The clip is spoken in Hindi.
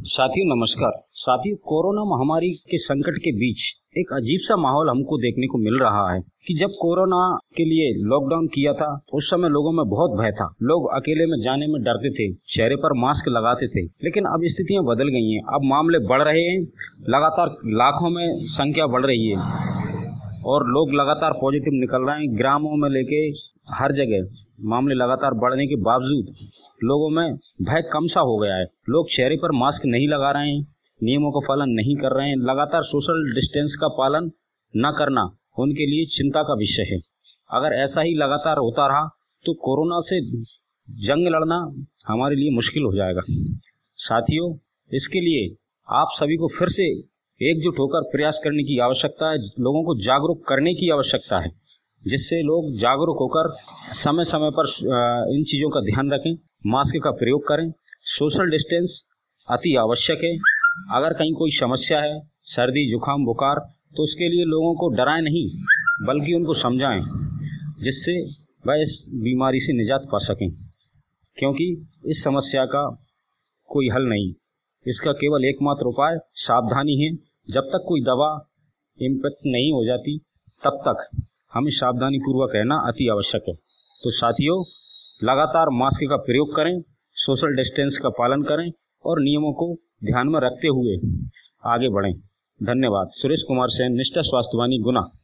साथियों नमस्कार। साथियों, कोरोना महामारी के संकट के बीच एक अजीब सा माहौल हमको देखने को मिल रहा है कि जब कोरोना के लिए लॉकडाउन किया था उस समय लोगों में बहुत भय था। लोग अकेले में जाने में डरते थे, चेहरे पर मास्क लगाते थे। लेकिन अब स्थितियां बदल गई हैं। अब मामले बढ़ रहे हैं, लगातार लाखों में संख्या बढ़ रही है और लोग लगातार पॉजिटिव निकल रहे हैं। ग्रामों में लेके हर जगह मामले लगातार बढ़ने के बावजूद लोगों में भय कम सा हो गया है। लोग चेहरे पर मास्क नहीं लगा रहे हैं, नियमों का पालन नहीं कर रहे हैं। लगातार सोशल डिस्टेंस का पालन न करना उनके लिए चिंता का विषय है। अगर ऐसा ही लगातार होता रहा तो कोरोना से जंग लड़ना हमारे लिए मुश्किल हो जाएगा। साथियों, इसके लिए आप सभी को फिर से एकजुट होकर प्रयास करने की आवश्यकता है। लोगों को जागरूक करने की आवश्यकता है, जिससे लोग जागरूक होकर समय समय पर इन चीज़ों का ध्यान रखें, मास्क का प्रयोग करें, सोशल डिस्टेंस अति आवश्यक है। अगर कहीं कोई समस्या है, सर्दी जुकाम बुखार, तो उसके लिए लोगों को डराएं नहीं बल्कि उनको समझाएं, जिससे वह इस बीमारी से निजात पा सकें। क्योंकि इस समस्या का कोई हल नहीं, इसका केवल एकमात्र उपाय सावधानी है। जब तक कोई दवा इम्पैक्ट नहीं हो जाती तब तक हमें सावधानी पूर्वक रहना अति आवश्यक है। तो साथियों, लगातार मास्क का प्रयोग करें, सोशल डिस्टेंस का पालन करें और नियमों को ध्यान में रखते हुए आगे बढ़ें। धन्यवाद। सुरेश कुमार सेन, निष्ठा स्वास्थ्यवाणी, गुना।